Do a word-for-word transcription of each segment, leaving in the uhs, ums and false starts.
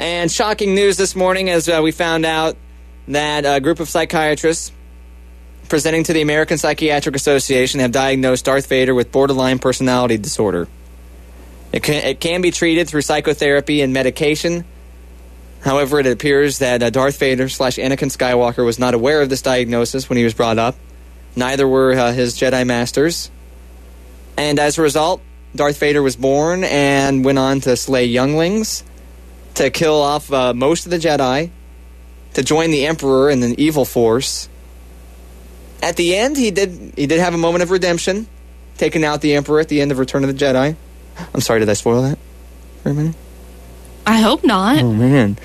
And shocking news this morning as uh, we found out that a group of psychiatrists presenting to the American Psychiatric Association have diagnosed Darth Vader with borderline personality disorder. It can, it can be treated through psychotherapy and medication. However, it appears that uh, Darth Vader slash Anakin Skywalker was not aware of this diagnosis when he was brought up. Neither were uh, his Jedi Masters. And as a result, Darth Vader was born and went on to slay younglings, to kill off uh, most of the Jedi, to join the Emperor in the evil force. At the end, he did he did have a moment of redemption, taking out the Emperor at the end of Return of the Jedi. I'm sorry, did I spoil that for a minute? I hope not. Oh, man.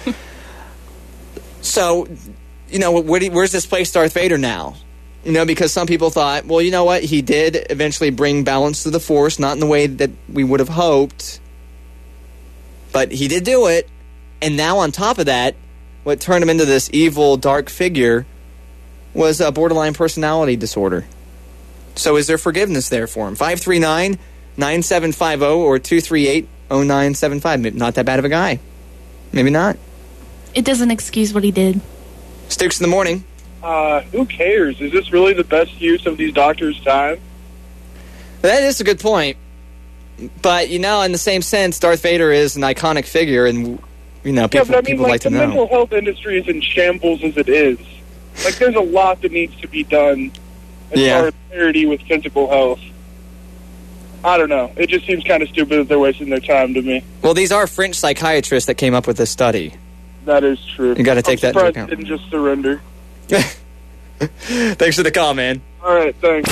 So, you know, where do you, where's this place Darth Vader now? You know, because some people thought, well, you know what? He did eventually bring balance to the Force, not in the way that we would have hoped. But he did do it. And now on top of that, what turned him into this evil, dark figure was a borderline personality disorder. So is there forgiveness there for him? five three nine, nine seven five zero or two three eight, oh nine seven five. Not that bad of a guy. Maybe not. It doesn't excuse what he did. Stukes in the morning. Uh, who cares? Is this really the best use of these doctors' time? That is a good point. But, you know, in the same sense, Darth Vader is an iconic figure, and, you know, people, yeah, but I mean, people like, like to the know. The mental health industry is in shambles as it is. Like, there's a lot that needs to be done as yeah. far as parity with physical health. I don't know. It just seems kind of stupid that they're wasting their time to me. Well, these are French psychiatrists that came up with this study. That is true. You got to take I'm that into surprised account. they didn't just surrender. Thanks for the call, man. All right, thanks.